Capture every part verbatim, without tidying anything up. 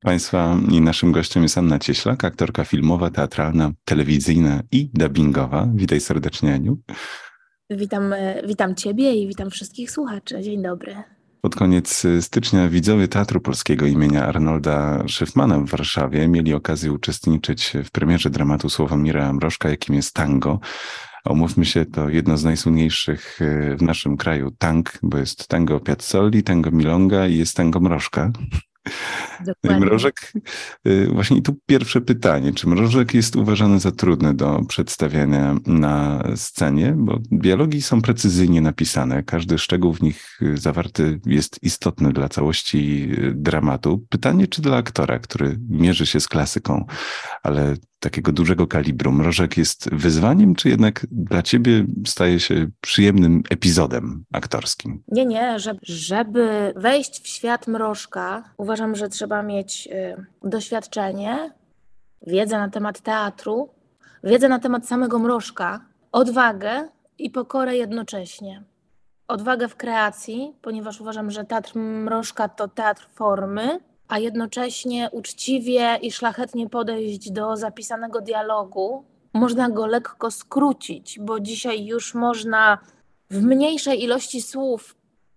Państwa i naszym gościem jest Anna Cieślak, aktorka filmowa, teatralna, telewizyjna i dubbingowa. Witaj serdecznie, Aniu. Witam, witam Ciebie i witam wszystkich słuchaczy. Dzień dobry. Pod koniec stycznia widzowie Teatru Polskiego imienia Arnolda Szyfmana w Warszawie mieli okazję uczestniczyć w premierze dramatu Sławomira Mrożka, jakim jest tango. Umówmy się, to jedno z najsłynniejszych w naszym kraju tang, bo jest tango Piazzolli, tango Milonga i jest tango Mrożka. Dokładnie. Mrożek, właśnie tu pierwsze pytanie, czy Mrożek jest uważany za trudny do przedstawiania na scenie, bo dialogi są precyzyjnie napisane, każdy szczegół w nich zawarty jest istotny dla całości dramatu. Pytanie, czy dla aktora, który mierzy się z klasyką, ale takiego dużego kalibru, Mrożek jest wyzwaniem, czy jednak dla ciebie staje się przyjemnym epizodem aktorskim? Nie, nie, żeby, żeby wejść w świat Mrożka, uważam, że trzeba mieć y, doświadczenie, wiedzę na temat teatru, wiedzę na temat samego Mrożka, odwagę i pokorę jednocześnie. Odwagę w kreacji, ponieważ uważam, że teatr Mrożka to teatr formy, a jednocześnie uczciwie i szlachetnie podejść do zapisanego dialogu. Można go lekko skrócić, bo dzisiaj już można w mniejszej ilości słów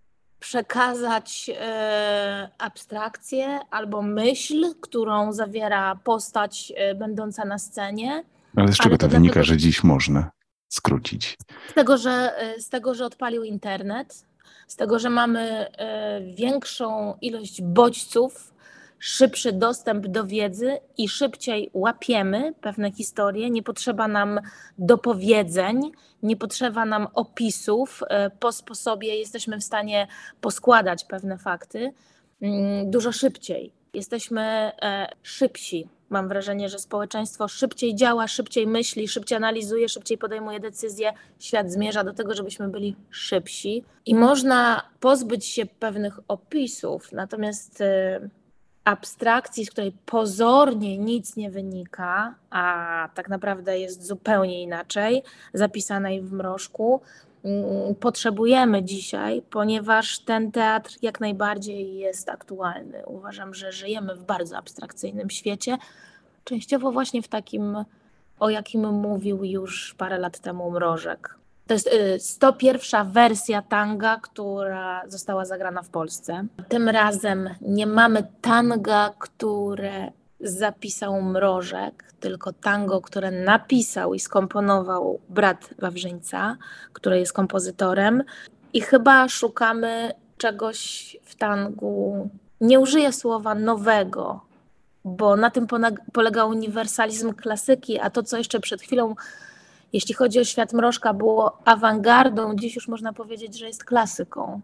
przekazać e, abstrakcję albo myśl, którą zawiera postać e, będąca na scenie. Ale z czego Ale to, to wynika, dlatego, że dziś można skrócić? Z tego, że, z tego, że odpalił internet, z tego, że mamy e, większą ilość bodźców, szybszy dostęp do wiedzy i szybciej łapiemy pewne historie. Nie potrzeba nam dopowiedzeń, nie potrzeba nam opisów. E, po sposobie jesteśmy w stanie poskładać pewne fakty mm, dużo szybciej. Jesteśmy e, szybsi. Mam wrażenie, że społeczeństwo szybciej działa, szybciej myśli, szybciej analizuje, szybciej podejmuje decyzje. Świat zmierza do tego, żebyśmy byli szybsi. I można pozbyć się pewnych opisów, natomiast y, abstrakcji, z której pozornie nic nie wynika, a tak naprawdę jest zupełnie inaczej, zapisanej w Mrożku, y, potrzebujemy dzisiaj, ponieważ ten teatr jak najbardziej jest aktualny. Uważam, że żyjemy w bardzo abstrakcyjnym świecie, częściowo właśnie w takim, o jakim mówił już parę lat temu Mrożek. To jest sto pierwsza wersja tanga, która została zagrana w Polsce. Tym razem nie mamy tanga, które zapisał Mrożek, tylko tango, które napisał i skomponował brat Wawrzyńca, który jest kompozytorem. I chyba szukamy czegoś w tangu, nie użyję słowa nowego, bo na tym polega uniwersalizm klasyki, a to, co jeszcze przed chwilą, jeśli chodzi o świat Mrożka, było awangardą, dziś już można powiedzieć, że jest klasyką.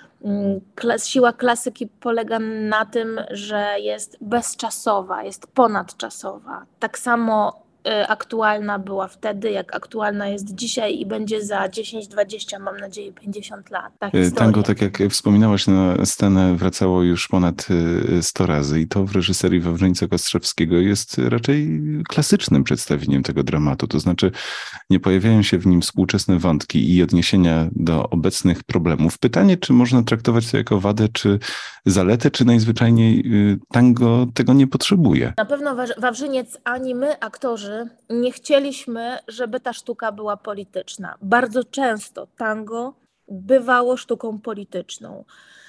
Siła klasyki polega na tym, że jest bezczasowa, jest ponadczasowa. Tak samo aktualna była wtedy, jak aktualna jest dzisiaj i będzie za dziesięć, dwadzieścia, mam nadzieję, pięćdziesiąt lat. Ta Tango, tak jak wspominałaś, na scenę wracało już ponad sto razy i to w reżyserii Wawrzyńca-Kostrzewskiego jest raczej klasycznym przedstawieniem tego dramatu. To znaczy nie pojawiają się w nim współczesne wątki i odniesienia do obecnych problemów. Pytanie, czy można traktować to jako wadę, czy zaletę, czy najzwyczajniej tango tego nie potrzebuje? Na pewno Wawrzyniec, ani my, aktorzy, nie chcieliśmy, żeby ta sztuka była polityczna. Bardzo często tango bywało sztuką polityczną.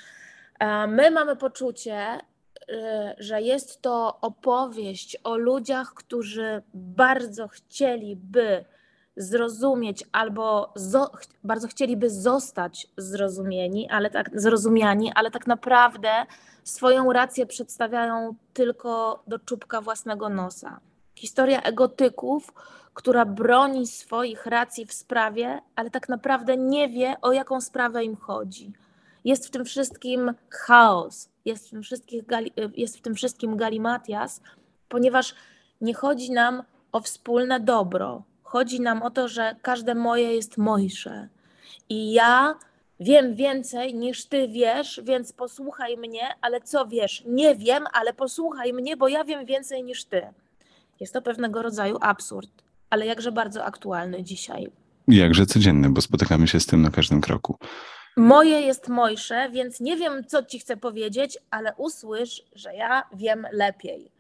My mamy poczucie, że jest to opowieść o ludziach, którzy bardzo chcieliby zrozumieć albo zo- bardzo chcieliby zostać zrozumieni, ale tak, zrozumiani, ale tak naprawdę swoją rację przedstawiają tylko do czubka własnego nosa. Historia egotyków, która broni swoich racji w sprawie, ale tak naprawdę nie wie, o jaką sprawę im chodzi. Jest w tym wszystkim chaos, jest w tym wszystkim, jest w tym wszystkim galimatias, ponieważ nie chodzi nam o wspólne dobro. Chodzi nam o to, że każde moje jest mojsze. I ja wiem więcej niż ty wiesz, więc posłuchaj mnie, ale co wiesz? Nie wiem, ale posłuchaj mnie, bo ja wiem więcej niż ty. Jest to pewnego rodzaju absurd, ale jakże bardzo aktualny dzisiaj. Jakże codzienny, bo spotykamy się z tym na każdym kroku. Moje jest mojsze, więc nie wiem, co ci chcę powiedzieć, ale usłysz, że ja wiem lepiej.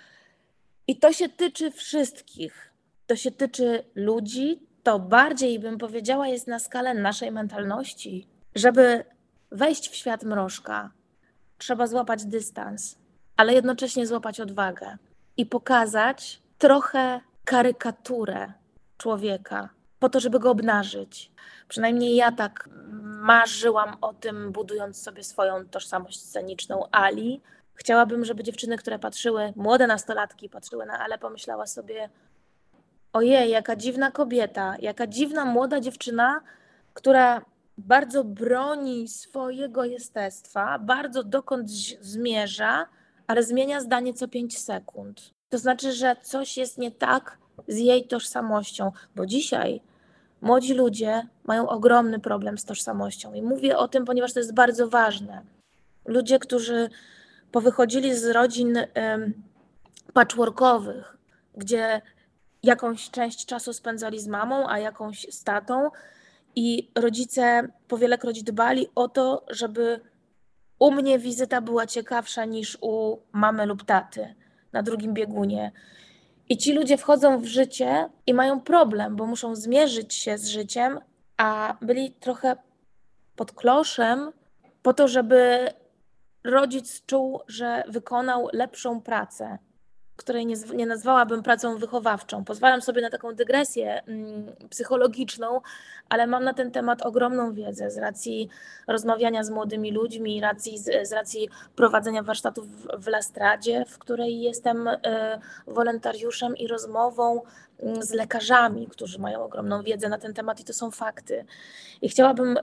I to się tyczy wszystkich. To się tyczy ludzi, to bardziej bym powiedziała jest na skalę naszej mentalności. Żeby wejść w świat mrożka, trzeba złapać dystans, ale jednocześnie złapać odwagę i pokazać trochę karykaturę człowieka po to, żeby go obnażyć. Przynajmniej ja tak marzyłam o tym, budując sobie swoją tożsamość sceniczną Ali. Chciałabym, żeby dziewczyny, które patrzyły, młode nastolatki patrzyły na Ale, pomyślała sobie: ojej, jaka dziwna kobieta, jaka dziwna młoda dziewczyna, która bardzo broni swojego jestestwa, bardzo dokąd zmierza, ale zmienia zdanie co pięć sekund. To znaczy, że coś jest nie tak z jej tożsamością, bo dzisiaj młodzi ludzie mają ogromny problem z tożsamością i mówię o tym, ponieważ to jest bardzo ważne. Ludzie, którzy powychodzili z rodzin um, patchworkowych, gdzie jakąś część czasu spędzali z mamą, a jakąś z tatą i rodzice powielekroć dbali o to, żeby u mnie wizyta była ciekawsza niż u mamy lub taty na drugim biegunie. I ci ludzie wchodzą w życie i mają problem, bo muszą zmierzyć się z życiem, a byli trochę pod kloszem po to, żeby rodzic czuł, że wykonał lepszą pracę, której nie, nie nazwałabym pracą wychowawczą. Pozwalam sobie na taką dygresję mm, psychologiczną, ale mam na ten temat ogromną wiedzę z racji rozmawiania z młodymi ludźmi, racji, z, z racji prowadzenia warsztatów w, w Lastradzie, w której jestem y, wolontariuszem i rozmową y, z lekarzami, którzy mają ogromną wiedzę na ten temat i to są fakty. I chciałabym y,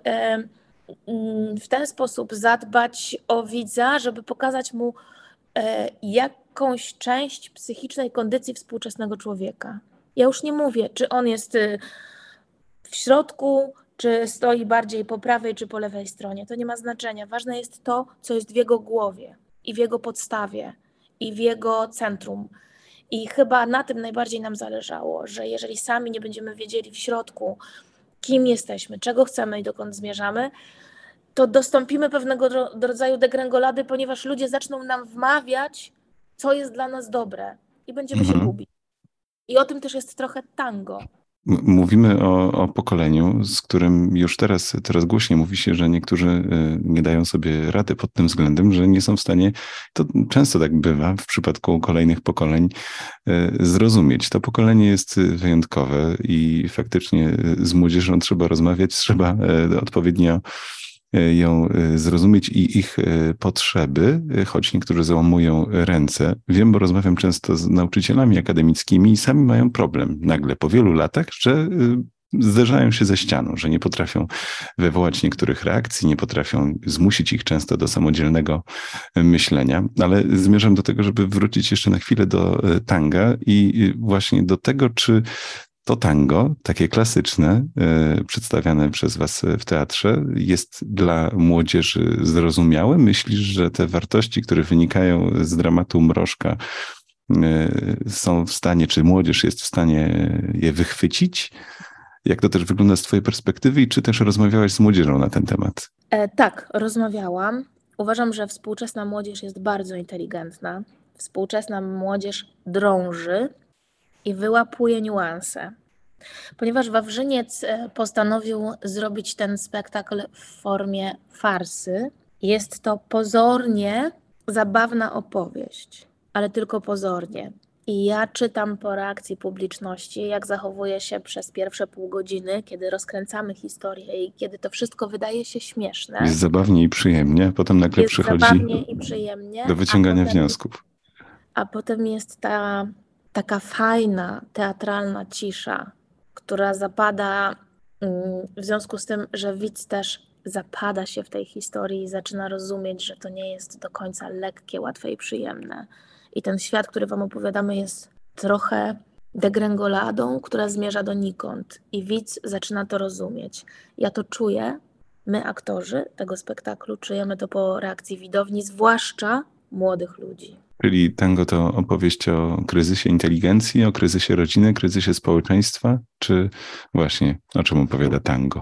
y, w ten sposób zadbać o widza, żeby pokazać mu y, jak jakąś część psychicznej kondycji współczesnego człowieka. Ja już nie mówię, czy on jest w środku, czy stoi bardziej po prawej, czy po lewej stronie. To nie ma znaczenia. Ważne jest to, co jest w jego głowie i w jego podstawie i w jego centrum. I chyba na tym najbardziej nam zależało, że jeżeli sami nie będziemy wiedzieli w środku, kim jesteśmy, czego chcemy i dokąd zmierzamy, to dostąpimy pewnego rodzaju degrengolady, ponieważ ludzie zaczną nam wmawiać, co jest dla nas dobre i będziemy mhm. się gubić. I o tym też jest trochę tango. Mówimy o, o pokoleniu, z którym już teraz, teraz głośniej mówi się, że niektórzy nie dają sobie rady pod tym względem, że nie są w stanie, to często tak bywa w przypadku kolejnych pokoleń, zrozumieć. To pokolenie jest wyjątkowe i faktycznie z młodzieżą trzeba rozmawiać, trzeba odpowiednio ją zrozumieć i ich potrzeby, choć niektórzy załamują ręce. Wiem, bo rozmawiam często z nauczycielami akademickimi i sami mają problem nagle po wielu latach, że zderzają się ze ścianą, że nie potrafią wywołać niektórych reakcji, nie potrafią zmusić ich często do samodzielnego myślenia, ale zmierzam do tego, żeby wrócić jeszcze na chwilę do tanga i właśnie do tego, czy to tango, takie klasyczne, y, przedstawiane przez was w teatrze, jest dla młodzieży zrozumiałe? Myślisz, że te wartości, które wynikają z dramatu Mrożka, y, są w stanie, czy młodzież jest w stanie je wychwycić? Jak to też wygląda z twojej perspektywy i czy też rozmawiałaś z młodzieżą na ten temat? E, tak, rozmawiałam. Uważam, że współczesna młodzież jest bardzo inteligentna. Współczesna młodzież drąży i wyłapuje niuanse. Ponieważ Wawrzyniec postanowił zrobić ten spektakl w formie farsy, jest to pozornie zabawna opowieść, ale tylko pozornie. I ja czytam po reakcji publiczności, jak zachowuje się przez pierwsze pół godziny, kiedy rozkręcamy historię i kiedy to wszystko wydaje się śmieszne. Jest zabawnie i przyjemnie, a potem nagle jest przychodzi zabawnie i przyjemnie, do wyciągania a potem, wniosków. A potem jest ta taka fajna, teatralna cisza, która zapada w związku z tym, że widz też zapada się w tej historii i zaczyna rozumieć, że to nie jest do końca lekkie, łatwe i przyjemne. I ten świat, który wam opowiadamy, jest trochę degrengoladą, która zmierza donikąd i widz zaczyna to rozumieć. Ja to czuję, my aktorzy tego spektaklu czujemy to po reakcji widowni, zwłaszcza młodych ludzi. Czyli tango to opowieść o kryzysie inteligencji, o kryzysie rodziny, kryzysie społeczeństwa, czy właśnie o czym opowiada tango?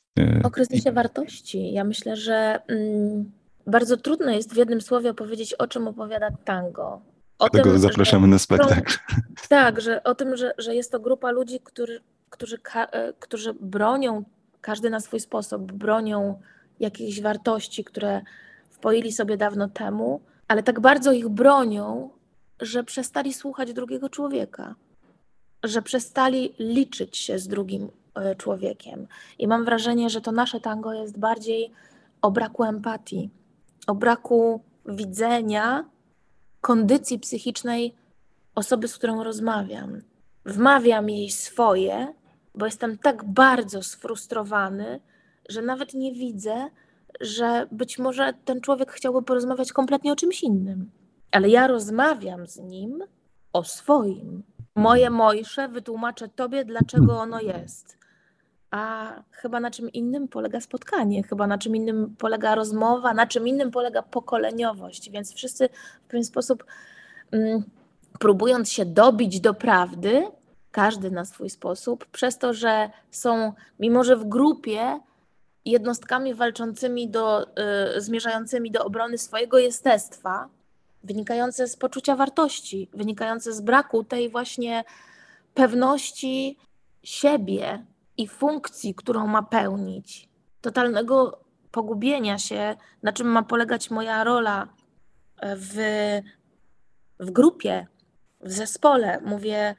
O kryzysie wartości. Ja myślę, że mm, bardzo trudno jest w jednym słowie opowiedzieć, o czym opowiada tango. O Dlatego tym, że zapraszamy na spektakl. tak, że o tym, że, że jest to grupa ludzi, którzy, którzy, którzy bronią, każdy na swój sposób, bronią jakichś wartości, które wpoili sobie dawno temu, ale tak bardzo ich bronią, że przestali słuchać drugiego człowieka, że przestali liczyć się z drugim człowiekiem. I mam wrażenie, że to nasze tango jest bardziej o braku empatii, o braku widzenia kondycji psychicznej osoby, z którą rozmawiam. Wmawiam jej swoje, bo jestem tak bardzo sfrustrowany, że nawet nie widzę, że być może ten człowiek chciałby porozmawiać kompletnie o czymś innym. Ale ja rozmawiam z nim o swoim. Moje Mojsze wytłumaczę tobie, dlaczego ono jest. A chyba na czym innym polega spotkanie, chyba na czym innym polega rozmowa, na czym innym polega pokoleniowość. Więc wszyscy w pewien sposób mm, próbując się dobić do prawdy, każdy na swój sposób, przez to, że są, mimo że w grupie, jednostkami walczącymi, do, y, zmierzającymi do obrony swojego jestestwa, wynikające z poczucia wartości, wynikające z braku tej właśnie pewności siebie i funkcji, którą ma pełnić, totalnego pogubienia się, na czym ma polegać moja rola w, w grupie, w zespole, mówię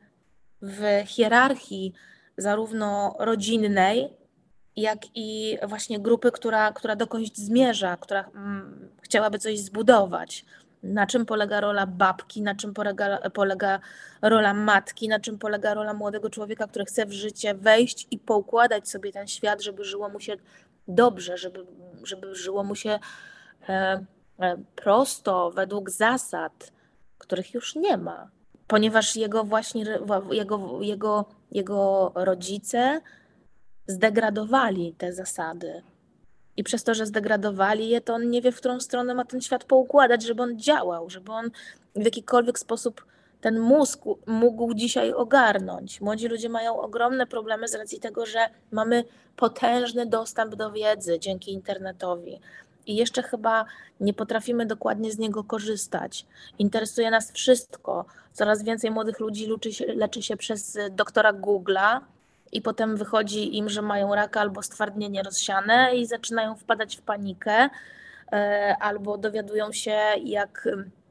w hierarchii zarówno rodzinnej, jak i właśnie grupy, która, która dokądś zmierza, która mm, chciałaby coś zbudować. Na czym polega rola babki, na czym polega, polega rola matki, na czym polega rola młodego człowieka, który chce w życie wejść i poukładać sobie ten świat, żeby żyło mu się dobrze, żeby, żeby żyło mu się e, e, prosto, według zasad, których już nie ma. Ponieważ jego właśnie, jego, jego, jego rodzice zdegradowali te zasady. I przez to, że zdegradowali je, to on nie wie, w którą stronę ma ten świat poukładać, żeby on działał, żeby on w jakikolwiek sposób ten mózg mógł dzisiaj ogarnąć. Młodzi ludzie mają ogromne problemy z racji tego, że mamy potężny dostęp do wiedzy dzięki internetowi. I jeszcze chyba nie potrafimy dokładnie z niego korzystać. Interesuje nas wszystko. Coraz więcej młodych ludzi leczy się, leczy się przez doktora Google'a, i potem wychodzi im, że mają raka albo stwardnienie rozsiane i zaczynają wpadać w panikę, albo dowiadują się, jak,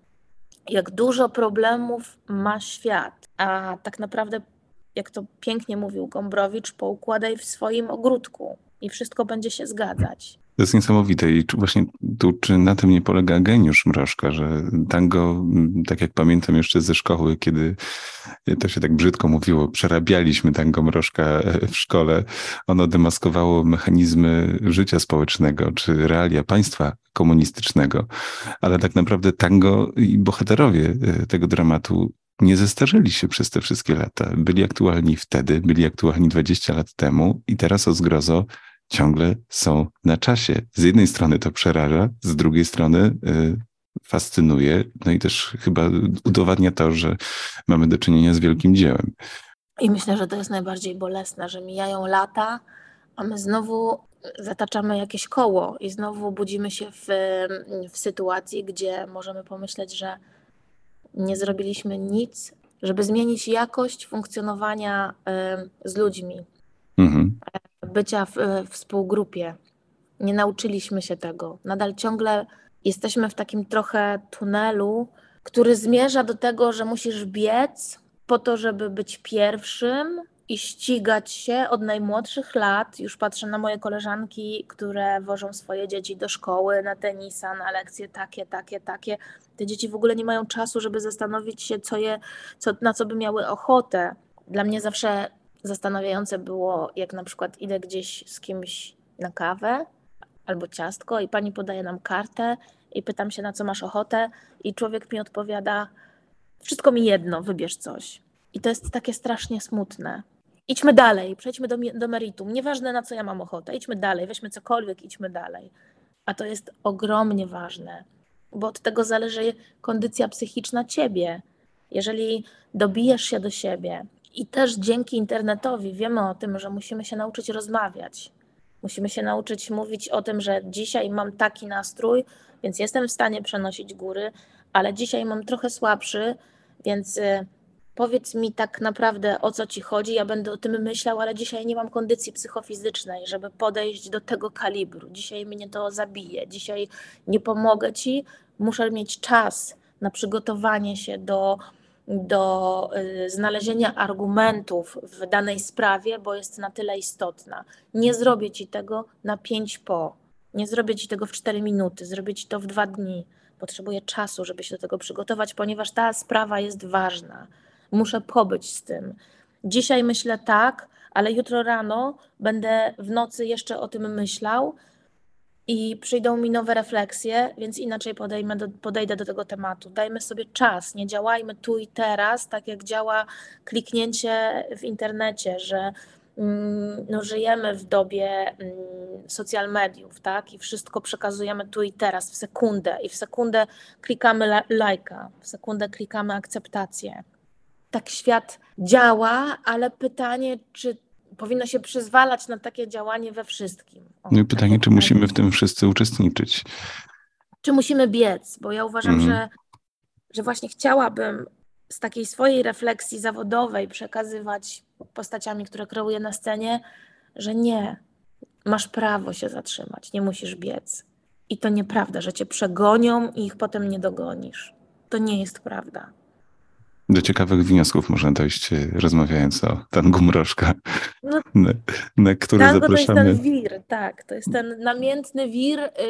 jak dużo problemów ma świat. A tak naprawdę, jak to pięknie mówił Gombrowicz, poukładaj w swoim ogródku i wszystko będzie się zgadzać. To jest niesamowite i właśnie tu, czy na tym nie polega geniusz Mrożka, że tango, tak jak pamiętam jeszcze ze szkoły, kiedy to się tak brzydko mówiło, przerabialiśmy tango Mrożka w szkole, ono demaskowało mechanizmy życia społecznego, czy realia państwa komunistycznego, ale tak naprawdę tango i bohaterowie tego dramatu nie zestarzeli się przez te wszystkie lata. Byli aktualni wtedy, byli aktualni dwadzieścia lat temu i teraz o zgrozo ciągle są na czasie. Z jednej strony to przeraża, z drugiej strony y, fascynuje, no i też chyba udowadnia to, że mamy do czynienia z wielkim dziełem. I myślę, że to jest najbardziej bolesne, że mijają lata, a my znowu zataczamy jakieś koło i znowu budzimy się w, w sytuacji, gdzie możemy pomyśleć, że nie zrobiliśmy nic, żeby zmienić jakość funkcjonowania y, z ludźmi. Mhm. Bycia w, w współgrupie. Nie nauczyliśmy się tego. Nadal ciągle jesteśmy w takim trochę tunelu, który zmierza do tego, że musisz biec po to, żeby być pierwszym i ścigać się od najmłodszych lat. Już patrzę na moje koleżanki, które wożą swoje dzieci do szkoły, na tenisa, na lekcje takie, takie, takie. Te dzieci w ogóle nie mają czasu, żeby zastanowić się, co je, co, na co by miały ochotę. Dla mnie zawsze zastanawiające było, jak na przykład idę gdzieś z kimś na kawę albo ciastko i pani podaje nam kartę i pytam się, na co masz ochotę i człowiek mi odpowiada, wszystko mi jedno, wybierz coś. I to jest takie strasznie smutne. Idźmy dalej, przejdźmy do, do meritum. Nieważne, na co ja mam ochotę, idźmy dalej, weźmy cokolwiek, idźmy dalej. A to jest ogromnie ważne, bo od tego zależy kondycja psychiczna ciebie. Jeżeli dobijesz się do siebie i też dzięki internetowi wiemy o tym, że musimy się nauczyć rozmawiać, Musimy się nauczyć mówić o tym, że dzisiaj mam taki nastrój, więc jestem w stanie przenosić góry, ale dzisiaj mam trochę słabszy, więc y, powiedz mi tak naprawdę, o co ci chodzi. Ja będę o tym myślał, ale dzisiaj nie mam kondycji psychofizycznej, żeby podejść do tego kalibru. Dzisiaj mnie to zabije. Dzisiaj nie pomogę ci. Muszę mieć czas na przygotowanie się do, do y, znalezienia argumentów w danej sprawie, bo jest na tyle istotna. Nie zrobię ci tego na pięć po. Nie zrobię ci tego w cztery minuty. Zrobię ci to w dwa dni. Potrzebuję czasu, żeby się do tego przygotować, ponieważ ta sprawa jest ważna. Muszę pobyć z tym. Dzisiaj myślę tak, ale jutro rano będę w nocy jeszcze o tym myślał i przyjdą mi nowe refleksje, więc inaczej podejmę do, podejdę do tego tematu. Dajmy sobie czas, nie działajmy tu i teraz, tak jak działa kliknięcie w internecie, że mm, no, żyjemy w dobie mm, social mediów, tak? I wszystko przekazujemy tu i teraz, w sekundę. I w sekundę klikamy la- lajka, w sekundę klikamy akceptację. Tak świat działa, ale pytanie, czy powinno się przyzwalać na takie działanie we wszystkim. O, No i takie pytanie, czy pytanie. musimy w tym wszyscy uczestniczyć? Czy musimy biec? Bo ja uważam, Mhm. że, że właśnie chciałabym z takiej swojej refleksji zawodowej przekazywać postaciami, które kreuję na scenie, że nie, masz prawo się zatrzymać, nie musisz biec. I to nieprawda, że cię przegonią i ich potem nie dogonisz. To nie jest prawda. Do ciekawych wniosków można dojść, e, rozmawiając o tangu Mrożka, No, na, na który tango to jest zapraszamy. ten wir, tak, to jest ten namiętny wir, y,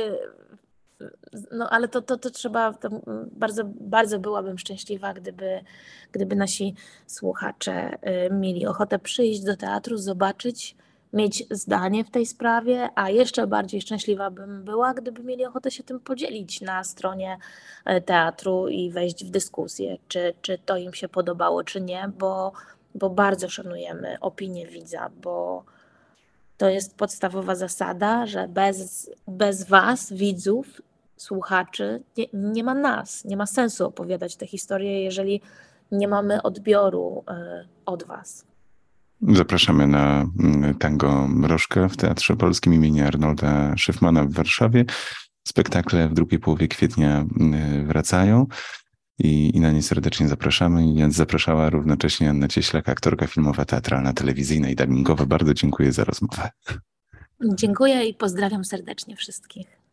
no ale to, to, to trzeba, to bardzo, bardzo byłabym szczęśliwa, gdyby, gdyby nasi słuchacze y, mieli ochotę przyjść do teatru, zobaczyć, mieć zdanie w tej sprawie, a jeszcze bardziej szczęśliwa bym była, gdyby mieli ochotę się tym podzielić na stronie y, teatru i wejść w dyskusję, czy, czy to im się podobało, czy nie, bo, bo bardzo szanujemy opinię widza, bo to jest podstawowa zasada, że bez, bez was, widzów, słuchaczy, nie, nie ma nas, nie ma sensu opowiadać te historie, jeżeli nie mamy odbioru y, od was. Zapraszamy na mm, tango Mrożka w Teatrze Polskim imienia Arnolda Szyfmana w Warszawie. Spektakle w drugiej połowie kwietnia mm, wracają i, i na nie serdecznie zapraszamy. Więc zapraszała równocześnie Anna Cieślak, aktorka filmowa, teatralna, telewizyjna i dubbingowa. Bardzo dziękuję za rozmowę. Dziękuję i pozdrawiam serdecznie wszystkich.